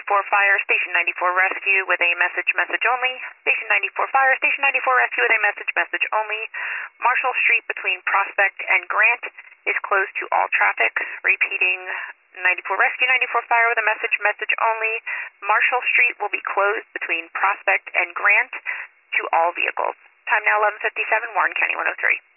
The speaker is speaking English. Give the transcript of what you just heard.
Fire, Station 94 Rescue with a message only. Station 94 Fire, Station 94 Rescue with a message only. Marshall Street between Prospect and Grant is closed to all traffic. Repeating, 94 Rescue, 94 Fire with a message only. Marshall Street will be closed between Prospect and Grant to all vehicles. Time now 11:57, Warren County 103.